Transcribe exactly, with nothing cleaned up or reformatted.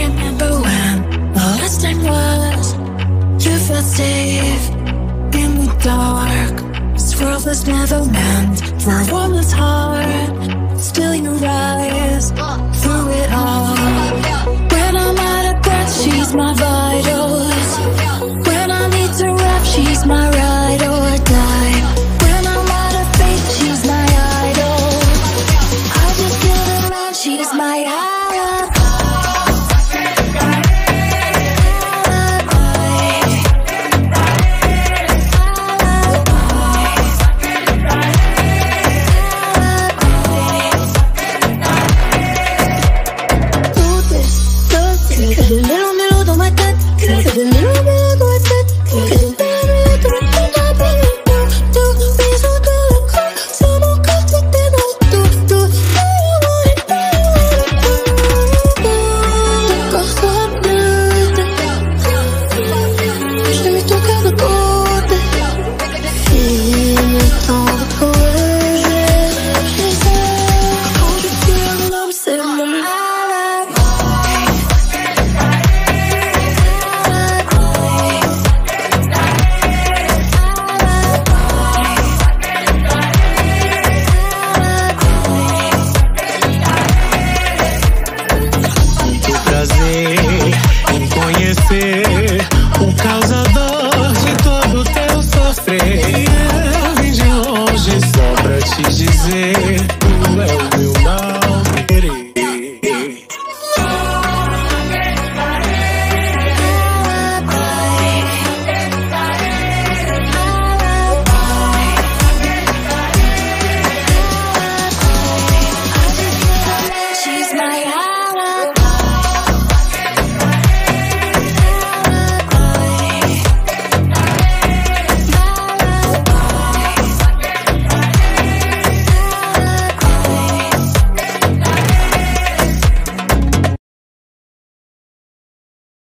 remember when the last time was. You felt safe in the dark. This world was never meant for a woman's heart. Still you rise through it all. When I'm out of breath, she's my